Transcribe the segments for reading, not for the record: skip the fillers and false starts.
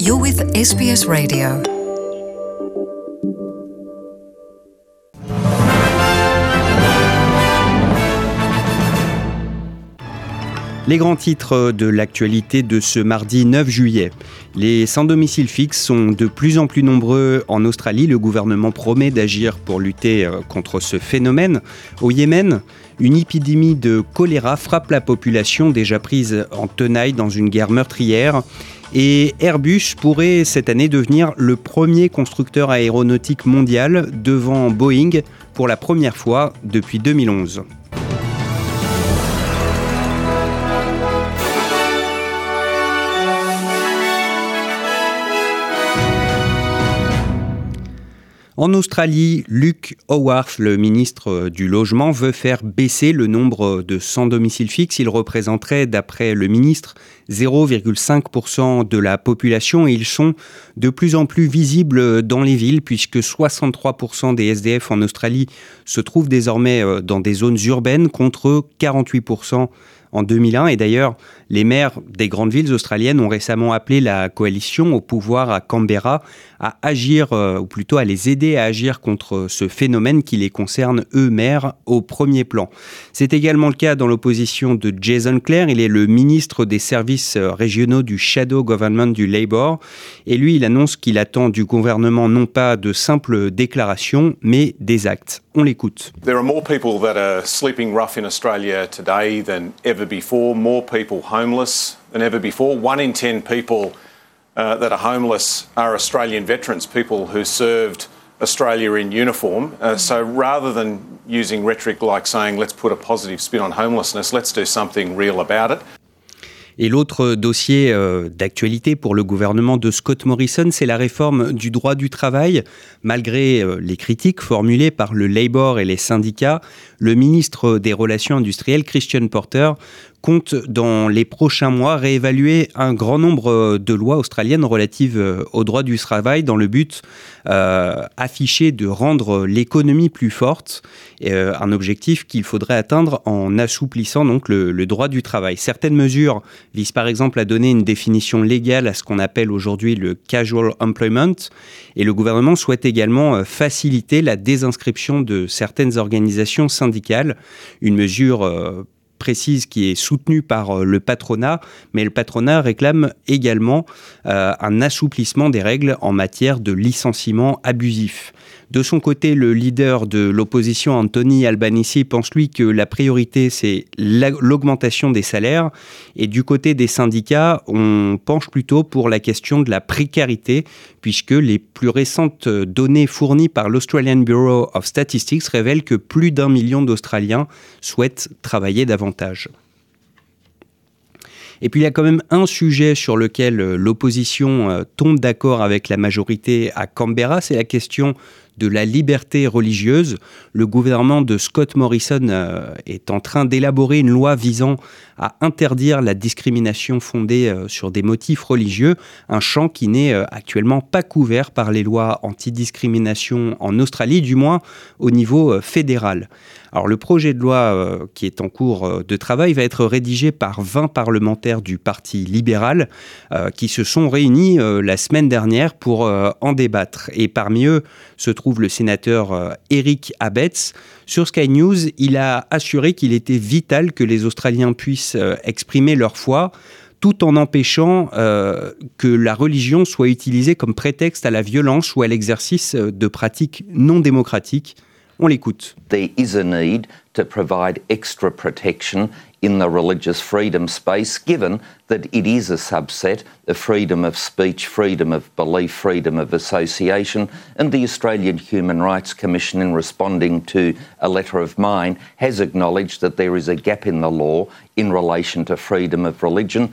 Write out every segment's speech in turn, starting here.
You're with SBS Radio. Les grands titres de l'actualité de ce mardi 9 juillet. Les sans domicile fixe sont de plus en plus nombreux en Australie. Le gouvernement promet d'agir pour lutter contre ce phénomène. Au Yémen, une épidémie de choléra frappe la population déjà prise en tenaille dans une guerre meurtrière. Et Airbus pourrait cette année devenir le premier constructeur aéronautique mondial devant Boeing pour la première fois depuis 2011. En Australie, Luke Howarth, le ministre du Logement, veut faire baisser le nombre de sans-domicile fixe. Il représenterait, d'après le ministre, 0,5% de la population et ils sont de plus en plus visibles dans les villes puisque 63% des SDF en Australie se trouvent désormais dans des zones urbaines contre 48% en 2001. Et d'ailleurs, les maires des grandes villes australiennes ont récemment appelé la coalition au pouvoir à Canberra à agir, ou plutôt à les aider à agir contre ce phénomène qui les concerne eux, maires, au premier plan. C'est également le cas dans l'opposition de Jason Clare. Il est le ministre des services régionaux du Shadow Government du Labour. Et lui, il annonce qu'il attend du gouvernement non pas de simples déclarations, mais des actes. On l'écoute. There are more people that are sleeping rough in Australia today than ever before, more people homeless than ever before. 1 in 10 people that are homeless are Australian veterans, people who served Australia in uniform. So rather than using rhetoric like saying, let's put a positive spin on homelessness, let's do something real about it. Et l'autre dossier d'actualité pour le gouvernement de Scott Morrison, c'est la réforme du droit du travail. Malgré les critiques formulées par le Labour et les syndicats, le ministre des Relations industrielles, Christian Porter, compte dans les prochains mois réévaluer un grand nombre de lois australiennes relatives au droit du travail dans le but affiché de rendre l'économie plus forte, un objectif qu'il faudrait atteindre en assouplissant donc le droit du travail. Certaines mesures visent par exemple à donner une définition légale à ce qu'on appelle aujourd'hui le casual employment et le gouvernement souhaite également faciliter la désinscription de certaines organisations syndicales, une mesure précise qui est soutenue par le patronat, mais le patronat réclame également un assouplissement des règles en matière de licenciement abusif. De son côté, le leader de l'opposition, Anthony Albanese, pense lui que la priorité, c'est l'augmentation des salaires. Et du côté des syndicats, on penche plutôt pour la question de la précarité, puisque les plus récentes données fournies par l'Australian Bureau of Statistics révèlent que plus d'1 million d'Australiens souhaitent travailler davantage. Et puis il y a quand même un sujet sur lequel l'opposition tombe d'accord avec la majorité à Canberra, c'est la question de la liberté religieuse. Le gouvernement de Scott Morrison est en train d'élaborer une loi visant à interdire la discrimination fondée sur des motifs religieux, un champ qui n'est actuellement pas couvert par les lois antidiscrimination en Australie, du moins au niveau fédéral. Alors le projet de loi qui est en cours de travail va être rédigé par 20 parlementaires du Parti libéral qui se sont réunis la semaine dernière pour en débattre. Et parmi eux se trouve le sénateur Eric Abetz. Sur Sky News, il a assuré qu'il était vital que les Australiens puissent exprimer leur foi tout en empêchant que la religion soit utilisée comme prétexte à la violence ou à l'exercice de pratiques non démocratiques. On l'écoute. There is a need to provide extra protection in the religious freedom space, given that it is a subset of freedom of speech, freedom of belief, freedom of association, and the Australian Human Rights Commission, in responding to a letter of mine, has acknowledged that there is a gap in the law in relation to freedom of religion.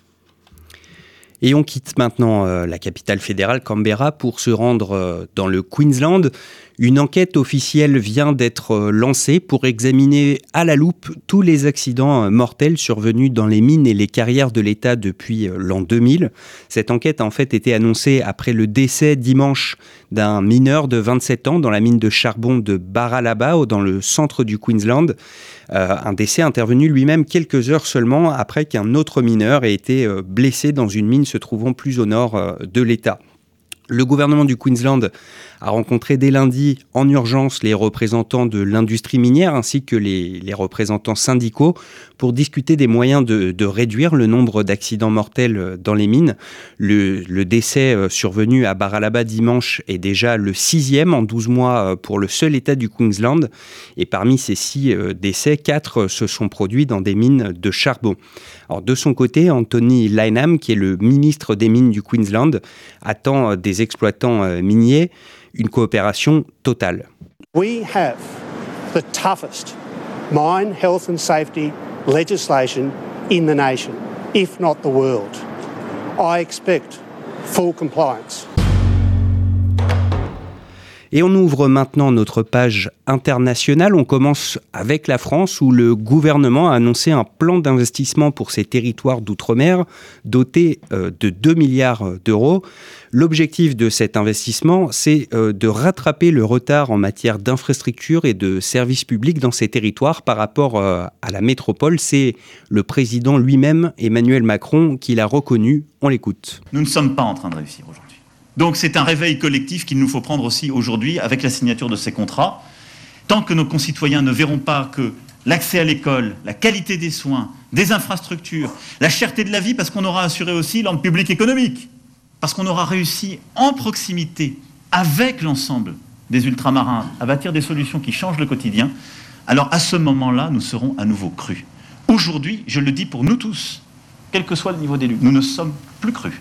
Et on quitte maintenant la capitale fédérale, Canberra, pour se rendre dans le Queensland. Une enquête officielle vient d'être lancée pour examiner à la loupe tous les accidents mortels survenus dans les mines et les carrières de l'État depuis l'an 2000. Cette enquête a en fait été annoncée après le décès dimanche d'un mineur de 27 ans dans la mine de charbon de Baralaba, dans le centre du Queensland. Un décès intervenu lui-même quelques heures seulement après qu'un autre mineur ait été blessé dans une mine se trouvant plus au nord de l'État. Le gouvernement du Queensland a rencontré dès lundi en urgence les représentants de l'industrie minière ainsi que les représentants syndicaux pour discuter des moyens de réduire le nombre d'accidents mortels dans les mines. Le décès survenu à Baralaba dimanche est déjà le 6e en 12 mois pour le seul État du Queensland. Et parmi ces 6 décès, 4 se sont produits dans des mines de charbon. Alors, de son côté, Anthony Lynham, qui est le ministre des Mines du Queensland, attend des exploitants miniers une coopération totale. We have the toughest mine health and safety legislation in the nation, if not the world. I expect full compliance. Et on ouvre maintenant notre page internationale. On commence avec la France où le gouvernement a annoncé un plan d'investissement pour ses territoires d'outre-mer doté de 2 milliards d'euros. L'objectif de cet investissement, c'est de rattraper le retard en matière d'infrastructures et de services publics dans ces territoires par rapport à la métropole. C'est le président lui-même, Emmanuel Macron, qui l'a reconnu. On l'écoute. Nous ne sommes pas en train de réussir aujourd'hui. Donc c'est un réveil collectif qu'il nous faut prendre aussi aujourd'hui avec la signature de ces contrats. Tant que nos concitoyens ne verront pas que l'accès à l'école, la qualité des soins, des infrastructures, la cherté de la vie, parce qu'on aura assuré aussi l'ordre public économique, parce qu'on aura réussi en proximité avec l'ensemble des ultramarins à bâtir des solutions qui changent le quotidien, alors à ce moment-là, nous serons à nouveau crus. Aujourd'hui, je le dis pour nous tous, quel que soit le niveau d'élu, nous ne sommes plus crus.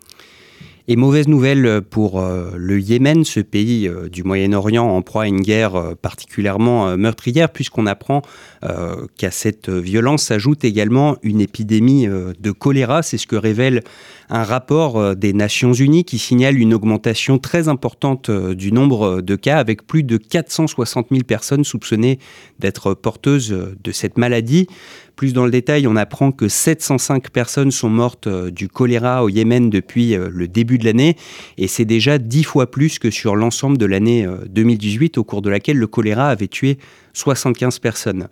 Et mauvaise nouvelle pour le Yémen, ce pays du Moyen-Orient en proie à une guerre particulièrement meurtrière, puisqu'on apprend qu'à cette violence s'ajoute également une épidémie de choléra. C'est ce que révèle un rapport des Nations Unies qui signale une augmentation très importante du nombre de cas, avec plus de 460 000 personnes soupçonnées d'être porteuses de cette maladie. Plus dans le détail, on apprend que 705 personnes sont mortes du choléra au Yémen depuis le début de l'année, et c'est déjà 10 fois plus que sur l'ensemble de l'année 2018, au cours de laquelle le choléra avait tué 75 personnes.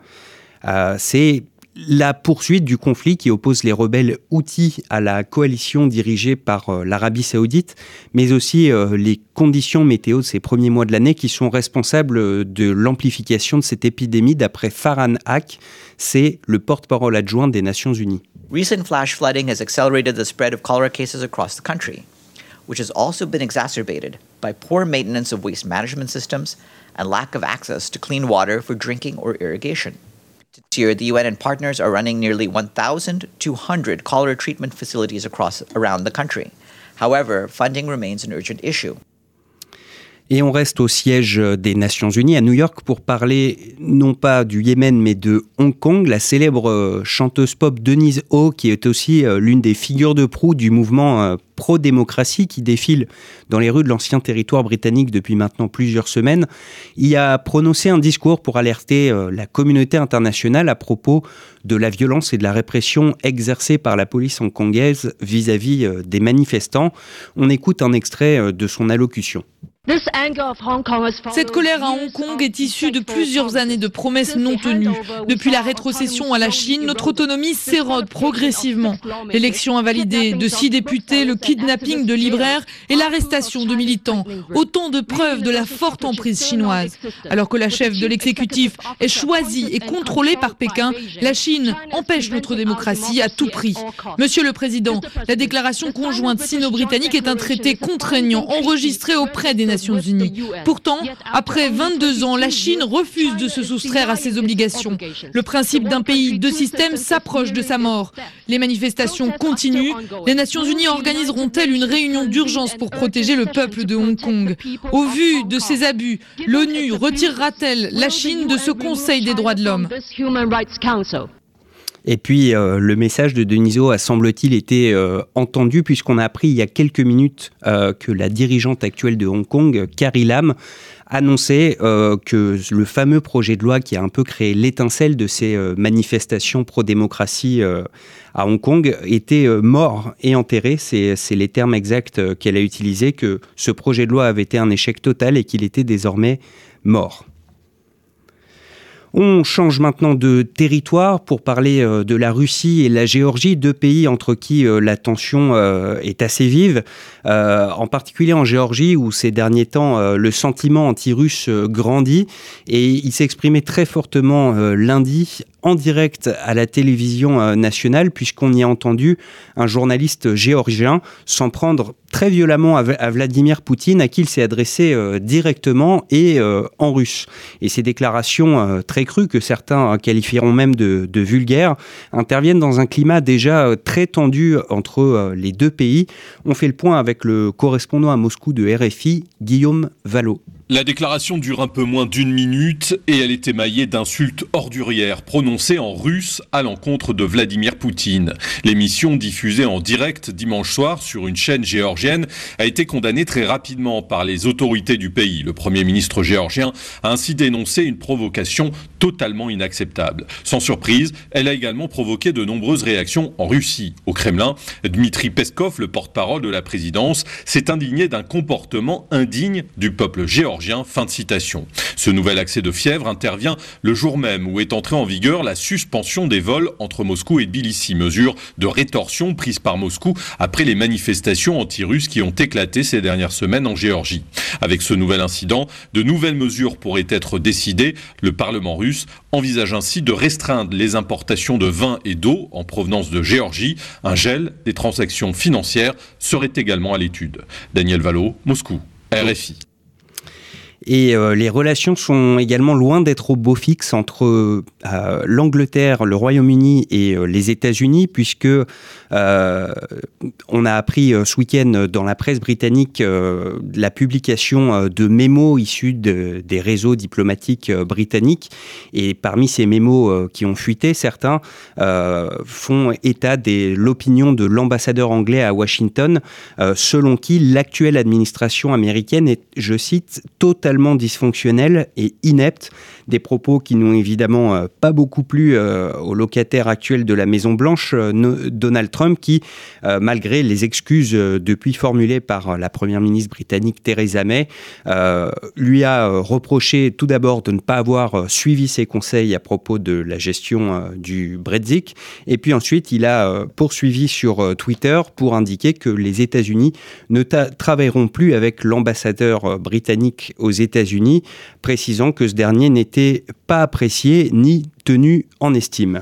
C'est la poursuite du conflit qui oppose les rebelles Houthis à la coalition dirigée par l'Arabie Saoudite, mais aussi les conditions météo de ces premiers mois de l'année qui sont responsables de l'amplification de cette épidémie, d'après Farhan Haq, c'est le porte-parole adjoint des Nations Unies. Recent flash flooding has accelerated the spread of cholera cases across the country, which has also been exacerbated by poor maintenance of waste management systems and lack of access to clean water for drinking or irrigation. This year, the UN and partners are running nearly 1,200 cholera treatment facilities around the country. However, funding remains an urgent issue. Et on reste au siège des Nations Unies à New York pour parler non pas du Yémen mais de Hong Kong. La célèbre chanteuse pop Denise Ho, qui est aussi l'une des figures de proue du mouvement pro-démocratie qui défile dans les rues de l'ancien territoire britannique depuis maintenant plusieurs semaines, y a prononcé un discours pour alerter la communauté internationale à propos de la violence et de la répression exercée par la police hongkongaise vis-à-vis des manifestants. On écoute un extrait de son allocution. Cette colère à Hong Kong est issue de plusieurs années de promesses non tenues. Depuis la rétrocession à la Chine, notre autonomie s'érode progressivement. L'élection invalidée de 6 députés, le kidnapping de libraires et l'arrestation de militants. Autant de preuves de la forte emprise chinoise. Alors que la chef de l'exécutif est choisie et contrôlée par Pékin, la Chine empêche notre démocratie à tout prix. Monsieur le Président, la déclaration conjointe sino-britannique est un traité contraignant enregistré auprès des Nations Unies. Pourtant, après 22 ans, la Chine refuse de se soustraire à ses obligations. Le principe d'un pays, deux systèmes s'approche de sa mort. Les manifestations continuent. Les Nations Unies organiseront-elles une réunion d'urgence pour protéger le peuple de Hong Kong? Au vu de ces abus, l'ONU retirera-t-elle la Chine de ce Conseil des droits de l'homme? Et puis, le message de Deniso a, semble-t-il, été entendu, puisqu'on a appris il y a quelques minutes que la dirigeante actuelle de Hong Kong, Carrie Lam, annonçait que le fameux projet de loi qui a un peu créé l'étincelle de ces manifestations pro-démocratie à Hong Kong était mort et enterré. C'est les termes exacts qu'elle a utilisés, que ce projet de loi avait été un échec total et qu'il était désormais mort. On change maintenant de territoire pour parler de la Russie et la Géorgie, deux pays entre qui la tension est assez vive, en particulier en Géorgie où ces derniers temps le sentiment anti-russe grandit, et il s'est exprimé très fortement lundi en direct à la télévision nationale, puisqu'on y a entendu un journaliste géorgien s'en prendre très violemment à Vladimir Poutine, à qui il s'est adressé directement et en russe. Et ces déclarations très crues, que certains qualifieront même de vulgaires, interviennent dans un climat déjà très tendu entre les deux pays. On fait le point avec le correspondant à Moscou de RFI, Guillaume Vallot. La déclaration dure un peu moins d'1 minute et elle est émaillée d'insultes ordurières prononcées en russe à l'encontre de Vladimir Poutine. L'émission, diffusée en direct dimanche soir sur une chaîne géorgienne, a été condamnée très rapidement par les autorités du pays. Le Premier ministre géorgien a ainsi dénoncé une provocation totalement inacceptable. Sans surprise, elle a également provoqué de nombreuses réactions en Russie. Au Kremlin, Dmitri Peskov, le porte-parole de la présidence, s'est indigné d'un comportement indigne du peuple géorgien. Fin de citation. Ce nouvel accès de fièvre intervient le jour même où est entrée en vigueur la suspension des vols entre Moscou et Tbilissi, mesure de rétorsion prise par Moscou après les manifestations anti-russes qui ont éclaté ces dernières semaines en Géorgie. Avec ce nouvel incident, de nouvelles mesures pourraient être décidées. Le Parlement russe envisage ainsi de restreindre les importations de vin et d'eau en provenance de Géorgie. Un gel des transactions financières serait également à l'étude. Daniel Vallot, Moscou, RFI. Et les relations sont également loin d'être au beau fixe entre l'Angleterre, le Royaume-Uni et les États-Unis, puisque on a appris ce week-end dans la presse britannique la publication de mémos issus des réseaux diplomatiques britanniques. Et parmi ces mémos qui ont fuité, certains font état de l'opinion de l'ambassadeur anglais à Washington, selon qui l'actuelle administration américaine est, je cite, totalement dysfonctionnelle et inepte. Des propos qui n'ont évidemment pas beaucoup plu au locataire actuel de la Maison-Blanche, Donald Trump, qui, malgré les excuses depuis formulées par la première ministre britannique Theresa May, lui a reproché tout d'abord de ne pas avoir suivi ses conseils à propos de la gestion du Brexit, et puis ensuite il a poursuivi sur Twitter pour indiquer que les États-Unis ne travailleront plus avec l'ambassadeur britannique aux États-Unis, précisant que ce dernier n'était pas apprécié ni tenu en estime.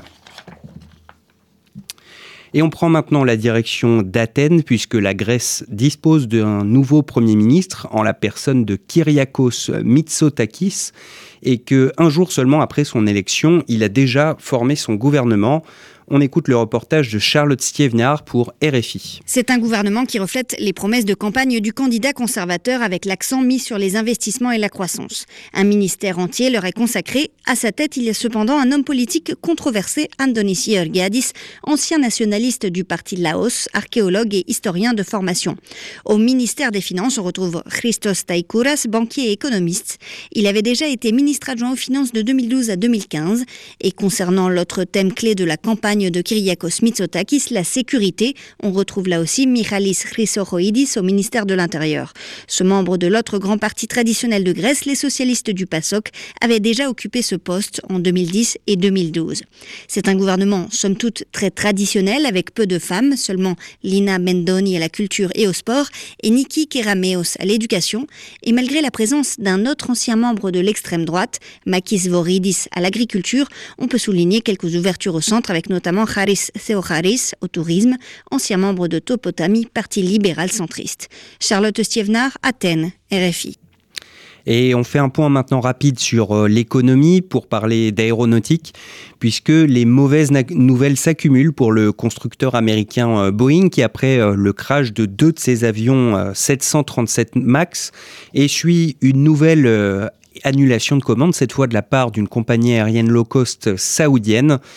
Et on prend maintenant la direction d'Athènes, puisque la Grèce dispose d'un nouveau Premier ministre en la personne de Kyriakos Mitsotakis, et qu'un jour seulement après son élection, il a déjà formé son gouvernement. On écoute le reportage de Charlotte Stievnar pour RFI. C'est un gouvernement qui reflète les promesses de campagne du candidat conservateur, avec l'accent mis sur les investissements et la croissance. Un ministère entier leur est consacré. À sa tête, il y a cependant un homme politique controversé, Andonis Georgiadis, ancien nationaliste du parti Laos, archéologue et historien de formation. Au ministère des Finances, on retrouve Christos Taikouras, banquier et économiste. Il avait déjà été ministre adjoint aux Finances de 2012 à 2015. Et concernant l'autre thème clé de la campagne de Kyriakos Mitsotakis, la sécurité, on retrouve là aussi Michalis Chrysochoidis au ministère de l'Intérieur. Ce membre de l'autre grand parti traditionnel de Grèce, les socialistes du PASOK, avait déjà occupé ce poste en 2010 et 2012. C'est un gouvernement somme toute très traditionnel, avec peu de femmes, seulement Lina Mendoni à la culture et au sport et Niki Kerameos à l'éducation, et malgré la présence d'un autre ancien membre de l'extrême droite, Makis Voridis à l'agriculture, on peut souligner quelques ouvertures au centre, avec notamment Haris Theocharis au tourisme, ancien membre de Topotami, parti libéral centriste. Charlotte Stievnar, Athènes, RFI. Et on fait un point maintenant rapide sur l'économie pour parler d'aéronautique, puisque les mauvaises nouvelles s'accumulent pour le constructeur américain Boeing, qui après le crash de 2 de ses avions 737 MAX essuie une nouvelle annulation de commande, cette fois de la part d'une compagnie aérienne low cost saoudienne.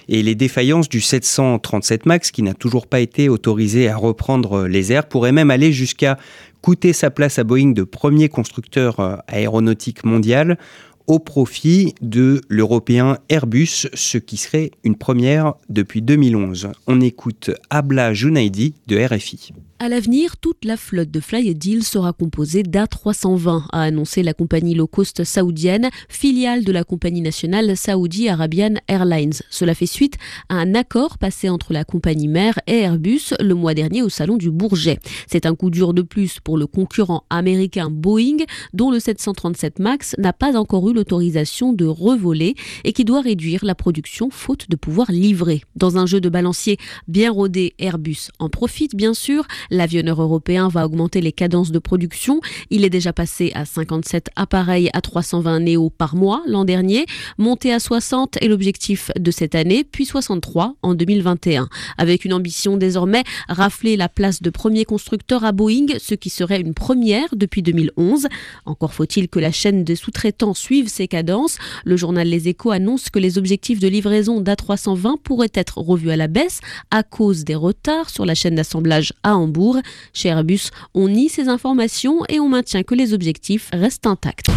Et les défaillances du 737 MAX, qui n'a toujours pas été autorisé à reprendre les airs, pourraient même aller jusqu'à coûter sa place à Boeing de premier constructeur aéronautique mondial au profit de l'européen Airbus, ce qui serait une première depuis 2011. On écoute Abla Junaidi de RFI. À l'avenir, toute la flotte de Flyadeal sera composée d'A320, a annoncé la compagnie low-cost saoudienne, filiale de la compagnie nationale Saudi Arabian Airlines. Cela fait suite à un accord passé entre la compagnie mère et Airbus le mois dernier au salon du Bourget. C'est un coup dur de plus pour le concurrent américain Boeing, dont le 737 MAX n'a pas encore eu l'autorisation de revoler et qui doit réduire la production faute de pouvoir livrer. Dans un jeu de balancier bien rodé, Airbus en profite bien sûr. L'avionneur européen va augmenter les cadences de production. Il est déjà passé à 57 appareils à 320 néo par mois l'an dernier. Monté à 60 est l'objectif de cette année, puis 63 en 2021. Avec une ambition désormais, rafler la place de premier constructeur à Boeing, ce qui serait une première depuis 2011. Encore faut-il que la chaîne des sous-traitants suive ces cadences. Le journal Les Échos annonce que les objectifs de livraison d'A320 pourraient être revus à la baisse à cause des retards sur la chaîne d'assemblage à Hambourg. Chez Airbus, on nie ces informations et on maintient que les objectifs restent intacts.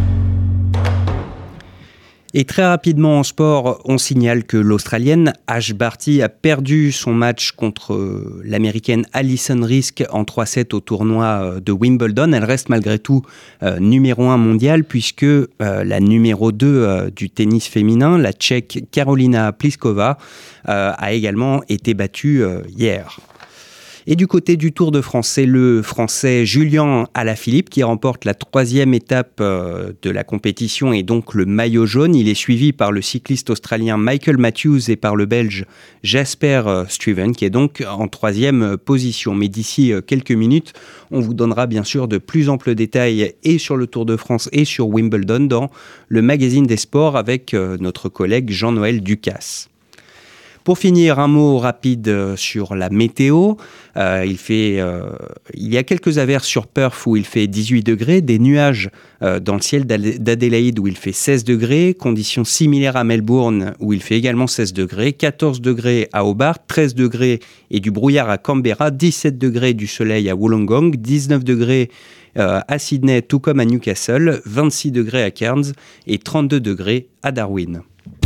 Et très rapidement en sport, on signale que l'Australienne Ash Barty a perdu son match contre l'Américaine Alison Riske en 3-7 au tournoi de Wimbledon. Elle reste malgré tout numéro 1 mondial puisque la numéro 2 du tennis féminin, la Tchèque Karolina Pliskova, a également été battue hier. Et du côté du Tour de France, c'est le Français Julian Alaphilippe qui remporte la 3e étape de la compétition et donc le maillot jaune. Il est suivi par le cycliste australien Michael Matthews et par le Belge Jasper Stuyven qui est donc en 3e position. Mais d'ici quelques minutes, on vous donnera bien sûr de plus amples détails et sur le Tour de France et sur Wimbledon dans le magazine des sports avec notre collègue Jean-Noël Ducasse. Pour finir, un mot rapide sur la météo. Il y a quelques averses sur Perth où il fait 18 degrés, des nuages dans le ciel d'Adélaïde où il fait 16 degrés, conditions similaires à Melbourne où il fait également 16 degrés, 14 degrés à Hobart, 13 degrés et du brouillard à Canberra, 17 degrés du soleil à Wollongong, 19 degrés à Sydney tout comme à Newcastle, 26 degrés à Cairns et 32 degrés à Darwin.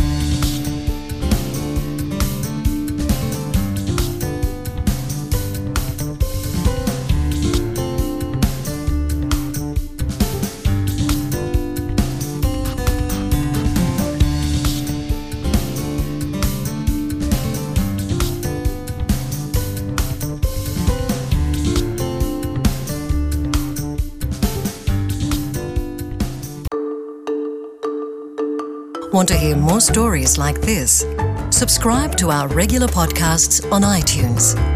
Want to hear more stories like this? Subscribe to our regular podcasts on iTunes.